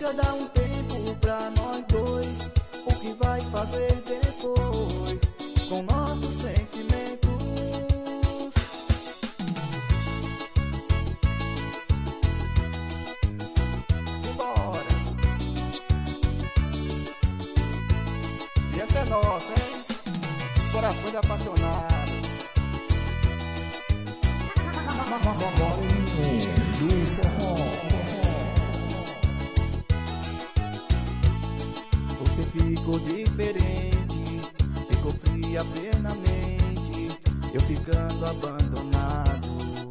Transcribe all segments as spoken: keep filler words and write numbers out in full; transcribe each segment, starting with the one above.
diga, dá um tempo pra nós dois. O que vai fazer depois com nossos sentimentos? Simbora! E essa é nossa, hein? Corações apaixonados. Você ficou diferente, ficou fria plenamente, eu ficando abandonado.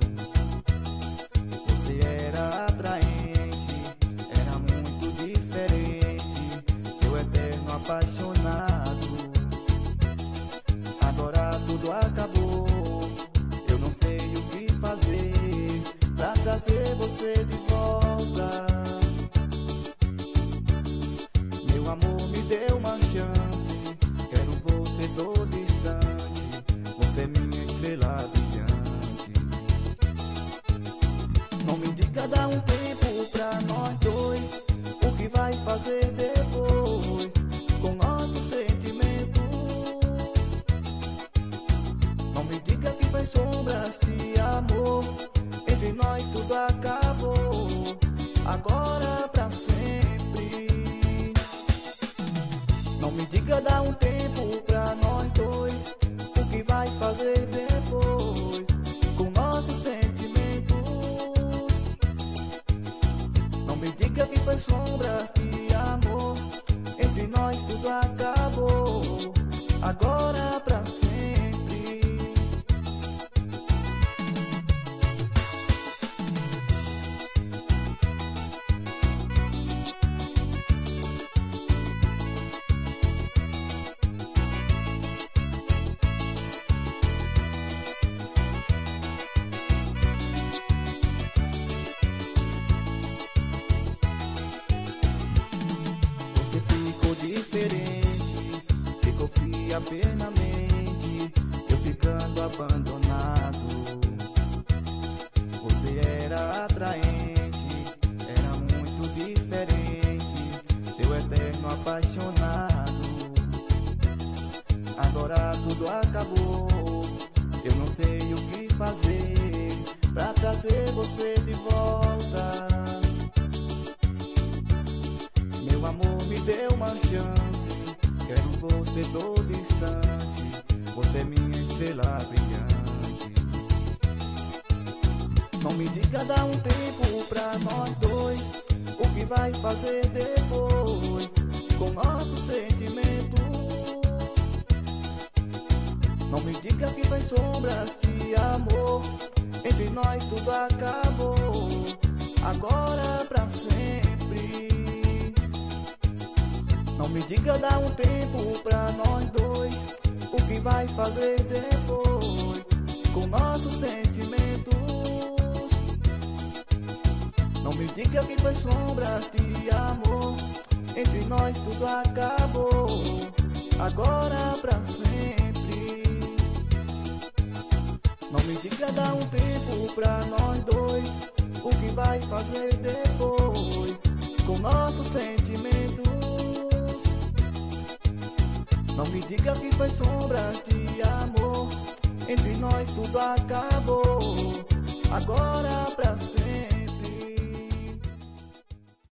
Você era atraente, era muito diferente, seu eterno apaixonado. Agora tudo acabou, eu não sei o que fazer pra trazer você de volta. Meu amor, me dê uma chance, quero você todo instante, você é minha estrela brilhante. Não me diga, dá um tempo pra nós dois. O que vai fazer depois com nossos sentimentos? Não me diga que faz sombras de amor, entre nós tudo acabou, agora pra sempre. Não me diga, dá um tempo pra nós dois. O que vai fazer depois com nossos sentimentos? Não me diga que foi sombras de amor, entre nós tudo acabou, agora pra sempre. Ficou diferente, ficou fria plenamente, eu ficando abandonado. Você era atraente, era muito diferente, seu eterno apaixonado. Agora tudo acabou, eu não sei o que fazer pra trazer você de volta. Meu amor, me dê uma chance, quero você todo instante, você é minha estrela brilhante. Não me diga, dá um tempo pra nós dois. O que vai fazer depois com nossos sentimentos? Não me diga que faz sombras de amor, entre nós tudo acabou, agora pra sempre. Não me diga, dá um tempo pra nós dois. O que vai fazer depois com nossos sentimentos? Não me diga que foi sombras de amor, entre nós tudo acabou, agora pra sempre. Não me diga, dá um tempo pra nós dois. O que vai fazer depois com nossos sentimentos? Não me diga que foi sombras de amor, entre nós tudo acabou, agora pra sempre.